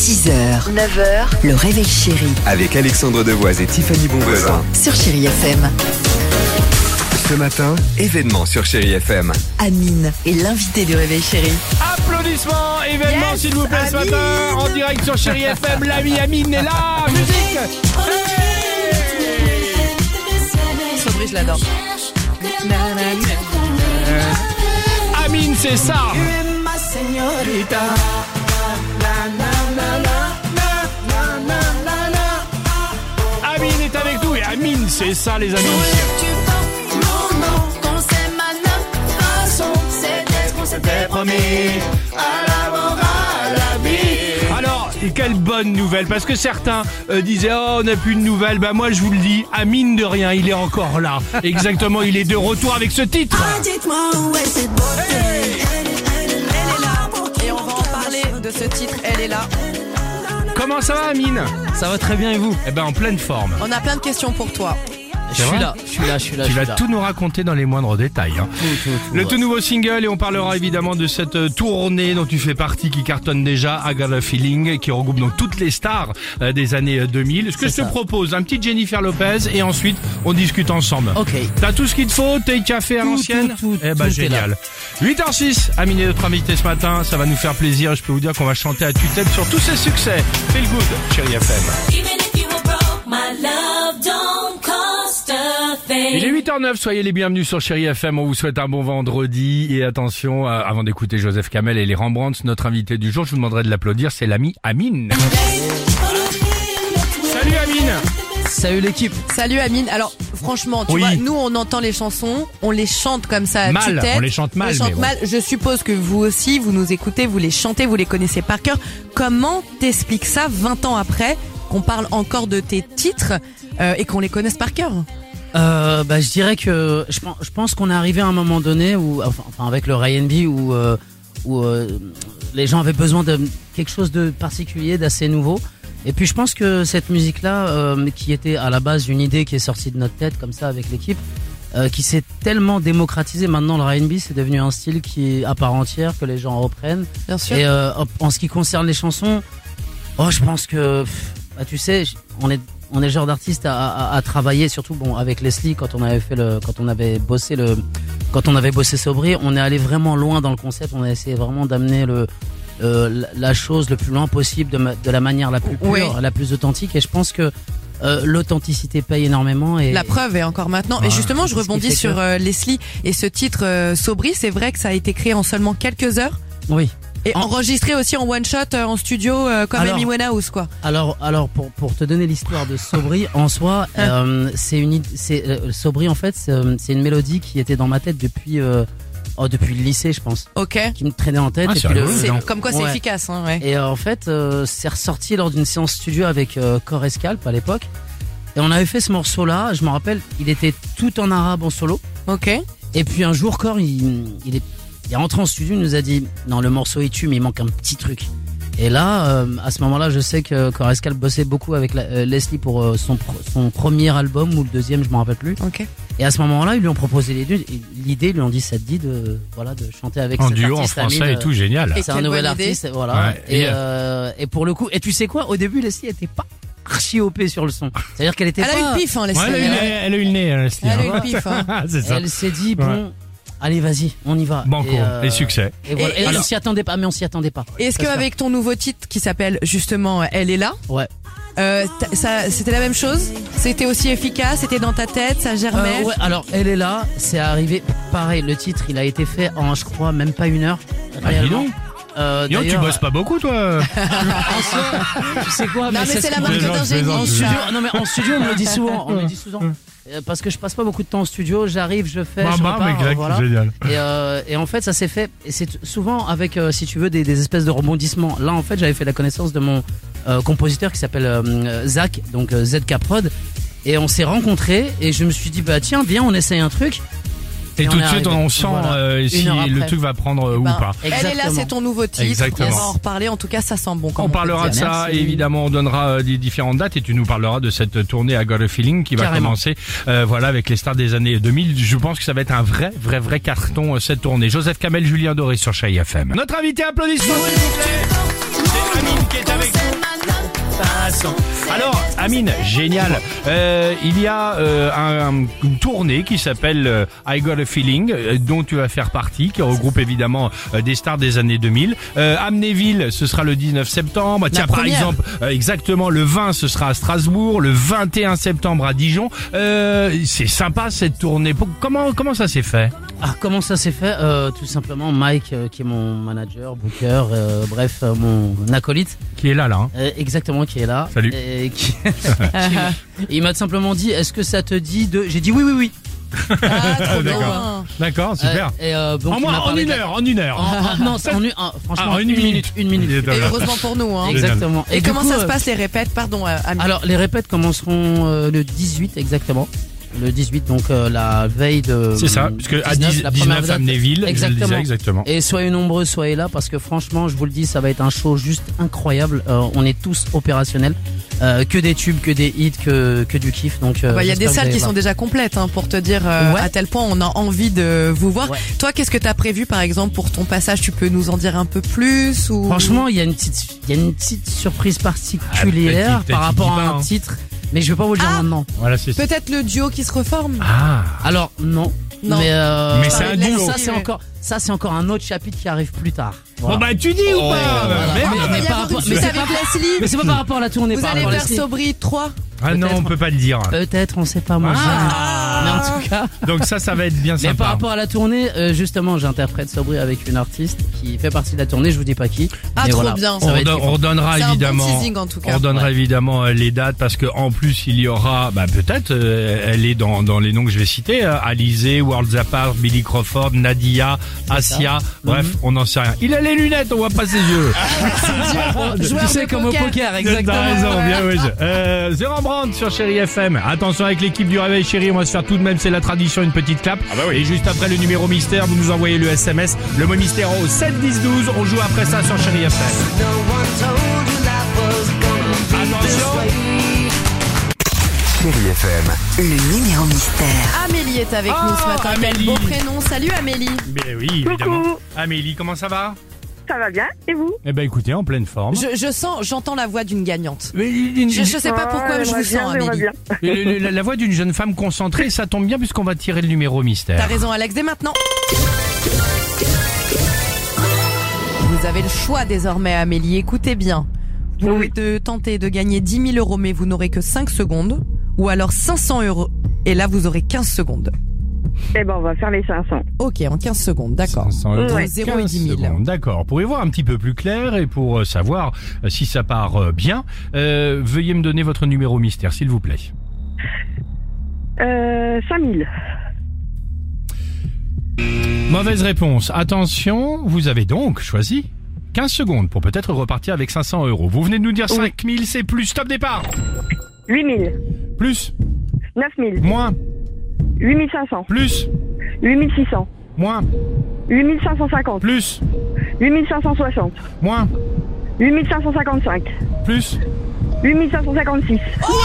6h, 9h, le réveil chéri Avec Alexandre Devoise et Tiffany Bonvoisin. sur Chéri FM. Ce matin, événement sur Chéri FM. Amine est l'invité du réveil chéri. Applaudissements, événement Yes, s'il vous plaît ce Amine. matin, en direct sur Chéri FM, l'ami Amine est là, musique. Sobri, je l'adore. Amine, c'est ça. Amine est avec nous et Amine, c'est ça les amis. Alors, quelle bonne nouvelle, parce que certains disaient oh on n'a plus de nouvelles, bah moi je vous le dis, Amine de rien, il est encore là. Exactement, il est de retour avec ce titre. Et on va en parler de ce titre, elle est là. Comment ça va Amine? Ça va très bien et vous? Eh ben en pleine forme. On a plein de questions pour toi. Je suis là. Tu vas tout nous raconter dans les moindres détails. Hein. Le tout nouveau single, et on parlera évidemment de cette tournée dont tu fais partie, qui cartonne déjà, I Got a Feeling, qui regroupe donc toutes les stars des années 2000. Ce que je te propose, un petit Jennifer Lopez, et ensuite on discute ensemble. Ok. T'as tout ce qu'il te faut, t'es café à l'ancienne. tout, Eh ben tout est génial. 8h06, Amine est notre invité ce matin, ça va nous faire plaisir. Je peux vous dire qu'on va chanter à tue-tête sur tous ses succès. Feel good, Chéri FM. Il est 8h09, soyez les bienvenus sur Chéri FM, on vous souhaite un bon vendredi et attention, avant d'écouter Joseph Kamel et les Rembrandts, notre invité du jour, je vous demanderai de l'applaudir, c'est l'ami Amine. Salut Amine. Salut l'équipe. Salut Amine. Alors franchement, tu Oui. vois, nous on entend les chansons, on les chante comme ça à Mal, tue-tête. on les chante mal, On les chante mais bon. mal. Je suppose que vous aussi, vous nous écoutez, vous les chantez, vous les connaissez par cœur. Comment t'expliques ça 20 ans après, qu'on parle encore de tes titres et qu'on les connaisse par cœur? Je dirais que je pense qu'on est arrivé à un moment donné où, enfin avec le R&B où les gens avaient besoin de quelque chose de particulier, d'assez nouveau. Et puis je pense que cette musique-là, qui était à la base une idée qui est sortie de notre tête comme ça avec l'équipe, qui s'est tellement démocratisée. Maintenant le R&B c'est devenu un style qui est à part entière, que les gens reprennent. Bien sûr. Et en ce qui concerne les chansons, je pense que tu sais, on est le genre d'artiste à travailler, surtout avec Leslie quand on avait bossé Sobri, on est allé vraiment loin dans le concept, on a essayé vraiment d'amener la chose le plus loin possible de la manière la plus pure, Oui. la plus authentique, et je pense que l'authenticité paye énormément. Et La preuve est encore maintenant. Et justement, je c'est ce qui rebondis fait sur que- Leslie et ce titre Sobri. C'est vrai que ça a été créé en seulement quelques heures oui. et enregistré aussi en one shot en studio comme Alors- Amy Winehouse quoi. Alors pour te donner l'histoire de Sobri en soi, Sobri en fait c'est une mélodie qui était dans ma tête depuis le lycée, je pense, Ok. qui me traînait en tête. Ah, Et c'est puis rigolo, C'est non. comme quoi c'est Ouais. efficace. Hein, ouais. Et en fait, c'est ressorti lors d'une séance studio avec Core Escalp à l'époque. Et on avait fait ce morceau-là, je me rappelle, il était tout en arabe en solo. Ok. Et puis un jour, Core, il est rentré en studio, il nous a dit non, le morceau il tue, mais il manque un petit truc. Et là, à ce moment-là, je sais que Core Escalp bossait beaucoup avec Leslie pour son premier album ou le deuxième, je m'en rappelle plus. Ok. Et à ce moment-là, ils lui ont proposé l'idée, ils lui ont dit ça te dit de chanter avec En cet duo, en artiste, français Amine, et tout, génial. Et c'est un quelle nouvel bonne idée. artiste, voilà. Ouais. Et pour le coup, et tu sais quoi, au début, Leslie était pas archi OP sur le son. C'est-à-dire qu'elle était Elle pas. a eu le pif, hein, Leslie. Ouais, elle a eu le nez, Leslie. Elle a eu hein. le pif. Hein. C'est ça. Elle s'est dit bon, allez vas-y, on y va. Banco, et succès. Et voilà. Et Et alors- on s'y attendait pas, mais on s'y attendait pas. Est-ce Ça se qu'avec ton nouveau titre qui s'appelle justement Elle est là, Ouais. c'était la même chose? C'était aussi efficace? C'était dans ta tête? Ça germait? Ouais, alors elle est là, c'est arrivé. Pareil, le titre, il a été fait en, je crois, même pas une heure. Ah, dis réellement. donc. Dis donc, tu D'ailleurs, bosses pas beaucoup, toi. tu sais quoi, Non, mais c'est la marque plaisante, d'un génie. plaisante. En ça. studio, non mais en studio on me le dit souvent, parce que je passe pas beaucoup de temps en studio, j'arrive, je fais, je repars, exact, voilà. génial. Et en fait ça s'est fait, et c'est souvent avec si tu veux des espèces de rebondissements. Là en fait j'avais fait la connaissance de mon compositeur qui s'appelle Zach, donc ZK Prod, et on s'est rencontrés et je me suis dit bah tiens viens on essaye un truc. Et Et tout on de est suite, arrivé. on sent Voilà. si Une heure le après. truc va prendre ou Ben, pas. Elle est là, Exactement. c'est ton nouveau titre. Exactement. On va en reparler. En tout cas, ça sent bon. comme On parlera peut de dire. ça, Merci. et évidemment on donnera des différentes dates et tu nous parleras de cette tournée I Got a Feeling qui va Carrément. commencer avec les stars des années 2000. Je pense que ça va être un vrai carton cette tournée. Joseph Kamel, Julien Doré sur Chéri FM. Notre invité, applaudissements s'il vous plaît. C'est Amine qui est avec nous. Amine, génial. Il y a une tournée qui s'appelle I Got a Feeling, dont tu vas faire partie, qui regroupe évidemment des stars des années 2000. Amnéville, ce sera le 19 septembre. Tiens, par exemple, exactement, le 20, ce sera à Strasbourg. Le 21 septembre à Dijon. C'est sympa cette tournée. Comment ça s'est fait? Comment ça s'est fait? Tout simplement, Mike, qui est mon manager, booker, mon acolyte. Qui est là, hein. Exactement, qui est là. Salut. Et il m'a simplement dit, est-ce que ça te dit de... J'ai dit oui. Trop D'accord. D'accord, super. Donc, en une heure. Franchement, en une minute. Une minute. Et heureusement pour nous. Hein. Exactement. Et comment ça se passe les répètes? Pardon, Amine. Alors, les répètes commenceront le 18 exactement. Le 18, donc la veille de... C'est ça, puisque à 19 Amnéville, exactement. Je le disais exactement. Et soyez nombreux, soyez là, parce que franchement, je vous le dis, ça va être un show juste incroyable. On est tous opérationnels. Que des tubes, que des hits, que du kiff. Donc, il y a des salles qui sont déjà complètes, hein, pour te dire à tel point on a envie de vous voir. Ouais. Toi, qu'est-ce que t'as prévu, par exemple, pour ton passage? Tu peux nous en dire un peu plus ou... Franchement, il y a une petite surprise particulière par rapport à un titre. Mais je vais pas vous le dire maintenant. Voilà, c'est peut-être le duo qui se reforme. Alors non. Mais c'est un duo. Ça c'est encore un autre chapitre qui arrive plus tard. Voilà. Bon tu dis ou pas? Mais c'est pas par rapport à la tournée. Vous allez faire Sobri 3. Ah non, on peut pas le dire. Peut-être, on sait pas moi. Mais en tout cas. Donc ça va être bien sympa. Mais par rapport à la tournée, justement, j'interprète Sobri avec une artiste qui fait partie de la tournée. Je vous dis pas qui. Ah, trop bien. On redonnera évidemment. Un bon teasing, en tout cas. On donnera évidemment les dates parce que en plus il y aura, peut-être, elle est dans les noms que je vais citer, Alizé, Worlds Apart, Billy Crawford, Nadia, Asia. Bref, on n'en sait rien. Il a les lunettes, on voit pas ses yeux. Tu sais comme au poker, exactement. T'as raison, bien oui. Zéro Brandt sur Chéri FM. Attention avec l'équipe du Réveil Chéri, on va se faire tout de même, c'est la tradition, une petite clap. Oui. Et juste après le numéro mystère, vous nous envoyez le SMS, le mot mystère au 7 10 12. On joue après ça sur Chéri FM. Attention. Chéri FM. Le numéro mystère. Amélie est avec nous ce matin. Quel beau prénom. Salut Amélie. Ben oui, évidemment. Coucou. Amélie, comment ça va? Ça va bien, et vous? Eh ben écoutez, en pleine forme. J'entends la voix d'une gagnante. Mais je sais pas pourquoi je vous sens, Amélie. La voix d'une jeune femme concentrée, ça tombe bien puisqu'on va tirer le numéro mystère. T'as raison Alex, dès maintenant. Vous avez le choix désormais Amélie, écoutez bien. Vous pouvez tenter de gagner 10 000 euros mais vous n'aurez que 5 secondes. Ou alors 500 euros et là vous aurez 15 secondes. Eh ben, on va faire les 500. Ok, en 15 secondes, d'accord. 500 euros, 0 et 10 000. D'accord. Pour y voir un petit peu plus clair et pour savoir si ça part bien, veuillez me donner votre numéro mystère, s'il vous plaît. 5000. Mauvaise réponse. Attention, vous avez donc choisi 15 secondes pour peut-être repartir avec 500 euros. Vous venez de nous dire 5000, c'est plus. Stop départ. 8000. Plus. 9000. Moins. 8500. Plus. 8600. Moins. 8550. Plus. 8560. Moins. 8555. Plus. 8556.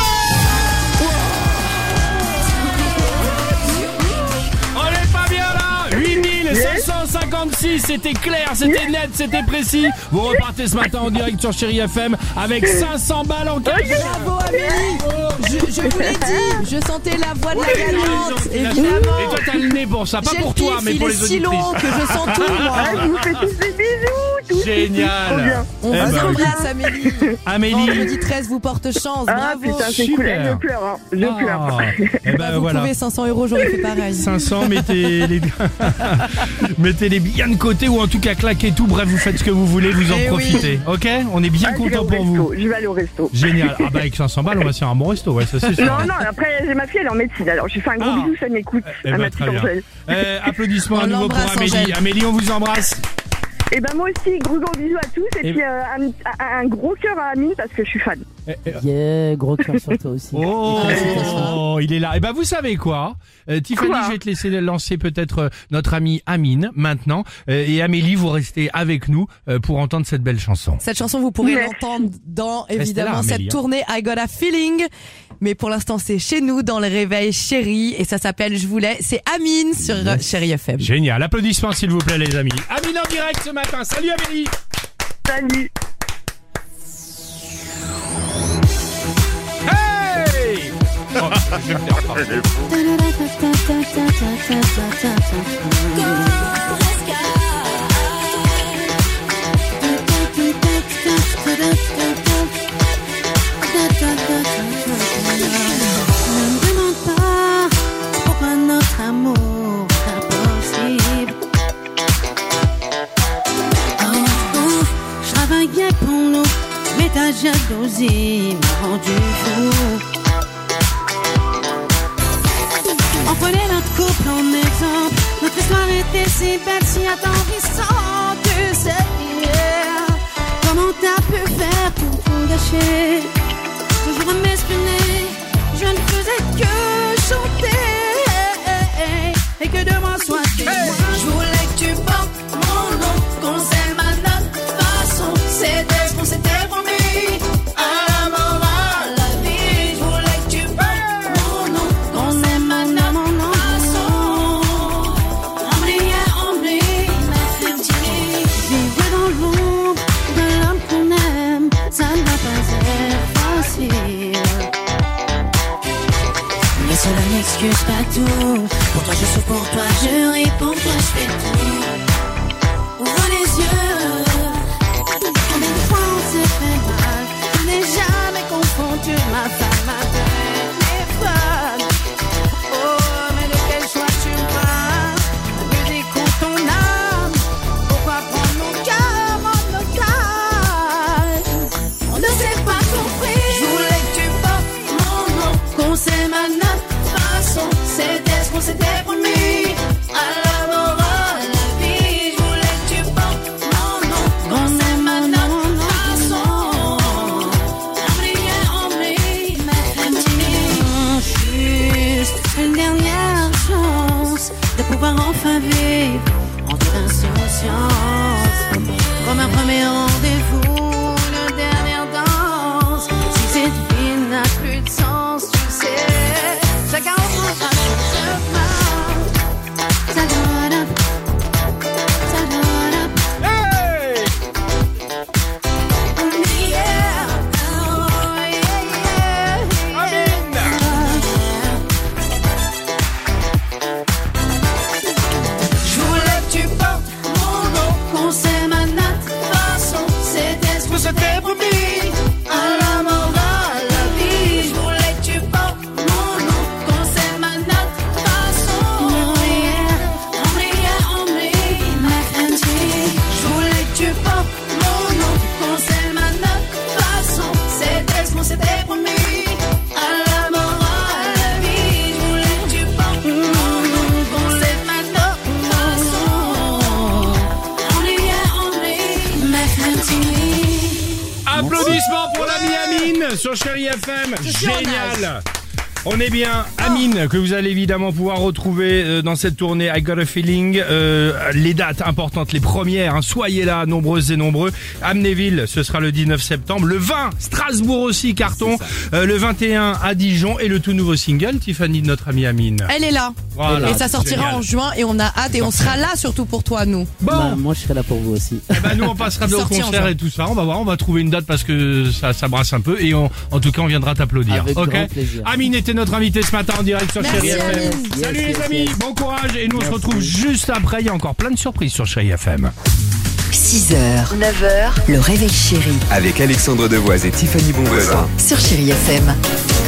On est pas bien là. 8556, c'était clair, c'était net, c'était précis. Vous repartez ce matin en direct sur Chéri FM avec 500 balles en cash. Bravo Amélie. Je vous l'ai dit, je sentais la voix de la gagnante, évidemment. Et toi t'as le nez pour ça, pas pour toi mais pour les auditrices. Il est si long que je sens tout moi. Je vous fais tous des bisous. Génial. On vous embrasse Amélie. Amélie. Vendredi 13 vous porte chance, bravo. Putain, c'est cool, je pleure, hein. Je pleure. Et ben vous voilà. pouvez 500 euros, j'aurais fait pareil. 500, mettez-les bien de côté ou en tout cas claquez tout. Bref, vous faites ce que vous voulez, vous en profitez. Ok, on est bien content pour vous. Je vais aller au resto. Génial. Ah bah avec 500 balles, on va se faire un bon resto, ouais, ça c'est sûr. Non, après j'ai ma fille, elle est en médecine, alors je lui fais un gros bisou, ça m'écoute. À ma petite Angèle. Applaudissements à nouveau pour Amélie. Amélie, on vous embrasse. Et ben moi aussi, gros bisous à tous et puis un gros cœur à Amine parce que je suis fan. Yeah, gros cœur sur toi aussi. Oh, il est là. Et ben vous savez quoi, Tiffany, je vais te laisser lancer peut-être notre amie Amine maintenant. Et Amélie, vous restez avec nous pour entendre cette belle chanson. Cette chanson, vous pourrez l'entendre dans évidemment cette tournée I Got a Feeling. Mais pour l'instant, c'est chez nous dans le Réveil Chéri et ça s'appelle Je voulais. C'est Amine sur Chéri FM. Génial. Applaudissements s'il vous plaît les amis. Amine en direct ce matin. Salut Amélie. Salut. Hey Je vais me faire pardon. Ne me demande pas pourquoi notre amour est impossible. Je travaillais pour nous, mais ta jalousie m'a rendu fou. On prenait notre couple en exemple. Notre histoire était si belle, si attendrissante. Tu sais hier, comment t'as pu faire pour tout gâcher? Toujours à m'espionner, je ne faisais que chanter. Et que devant soit témoin. Je voulais que tu portes mon nom, qu'on s'aime à notre façon. C'était ce qu'on s'était promis. À la mort, à la vie. Je voulais que tu portes mon nom, qu'on s'aime à notre façon. Oublie, ma femme. Vivre dans l'ombre de l'homme qu'on aime, ça ne va pas être facile. Mais cela n'excuse pas tout. Pour toi je souffre, pour toi je ris, pour toi je fais tout. Ouvre les yeux. Combien de fois on s'est fait mal. Je n'ai jamais confondu ma femme avec mes fans. Oh, mais de quel choix tu parles? La musique ou ton âme? Pourquoi prendre mon cœur en otage? On ne s'est pas compris. Je voulais que tu portes mon nom, qu'on s'aime à notre façon. C'était ce qu'on s'était promis. À la mort, à la vie. Je voulais que tu portes mon nom, qu'on s'aime à notre façon. Oublie, ma femme. Juste une dernière chance de pouvoir enfin vivre en toute insouciance. Comme un premier rendez-vous, une dernière danse. Si cette vie n'a plus de sens, tu sais, chacun reprendra son chemin. Ça donne up, ça donne up. Hey! Yeah, oh yeah, yeah. Amine! Je voulais que tu portes mon nom, qu'on s'aime à notre façon. C'était ce qu'on s'était promis. À la mort, à la vie. Je voulais que tu portes mon nom, qu'on s'aime à notre façon. Oublie, ma femme. Je voulais que tu portes mon nom, qu'on s'aime à notre façon. C'était ce qu'on s'était promis. À la mort, à la vie. Je voulais que tu portes mon nom, qu'on s'aime à notre façon. Oublie, ma femme. Applaudissements pour l'ami Amine sur Chérie FM. Génial. On est bien. Amine, que vous allez évidemment pouvoir retrouver dans cette tournée I Got a Feeling. Les dates importantes, les premières, hein, soyez là, nombreuses et nombreux. Amnéville, ce sera le 19 septembre. Le 20, Strasbourg aussi, carton. Le 21 à Dijon. Et le tout nouveau single, Tiffany, de notre amie Amine. Elle est là. Voilà, et ça sortira génial. en juin et on a hâte et on sera là surtout pour toi, nous. Bon, Bah, moi je serai là pour vous aussi. eh ben nous on passera au Sorti en concert juin. et tout ça. On va voir, on va trouver une date parce que ça brasse un peu et en tout cas on viendra t'applaudir. Avec Ok. grand plaisir. Amine était notre invité ce matin en direct sur Merci, Chérie FM. Amine. Salut Yes, les yes, amis, yes. bon courage et nous on se retrouve juste après. Il y a encore plein de surprises sur Chérie FM. 6h, 9h, le réveil chéri Avec Alexandre Devoise et Tiffany Bonvoisin. sur Chérie FM.